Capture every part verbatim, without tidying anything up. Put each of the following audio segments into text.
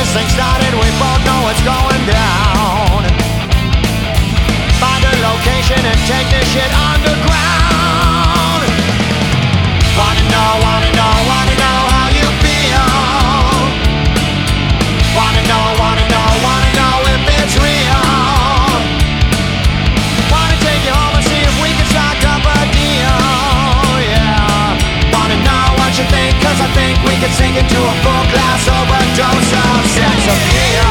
this thing started, we both know it's going down. Find a location and take this shit underground. Wanna know, wanna know, wanna know how you feel. Wanna know, wanna know, wanna know if it's real. Wanna take you home and see if we can start up a deal. Yeah. Wanna know what you think, cause I think we could sink into a full glass overdose of sex appeal.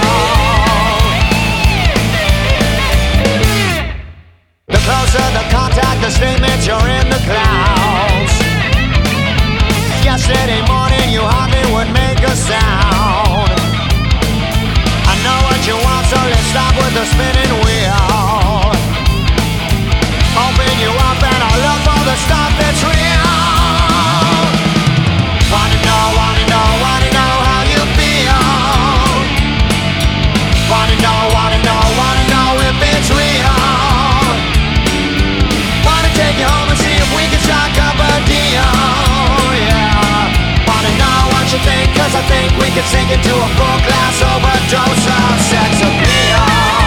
The closer the contact, the statement, you're in the clouds. Yesterday morning you hardly would make a sound. I know what you want, so let's stop with the spinning wheel. Open you up and I'll look for the stuff that's real. Wanna know, wanna know, wanna know how you feel. Wanna know, wanna know, wanna know if it's real. Wanna take you home and see if we can strike up a deal. Yeah. Wanna know what you think, cause I think we can sink into a full glass overdose of sex appeal.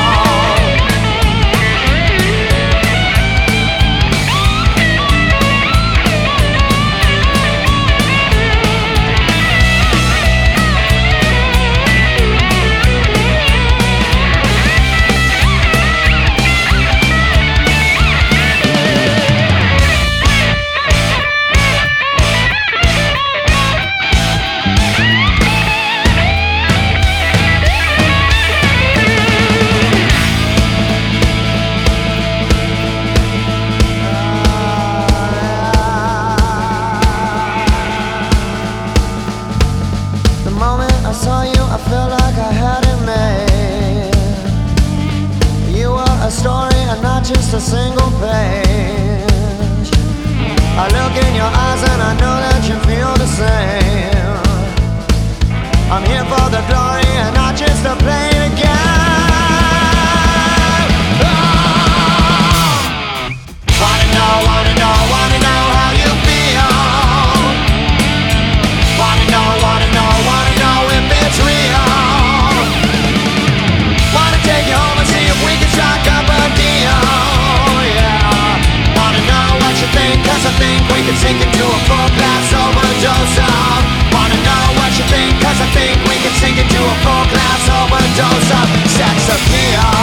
I saw you, I felt like I had it made. You were a story and not just a single page. I look in your eyes and I know that you feel the same. I'm here for the glory and not just to play the game. Oh! Wanna know, wanna know, wanna know how you feel. Wanna know, wanna know, wanna know if it's real. Wanna take you home and see if we can strike up a deal. Yeah. Wanna know what you think, cause I think we can sink into a full glass overdose of. Wanna know what you think, cause I think we can sink into a full glass overdose of sex appeal.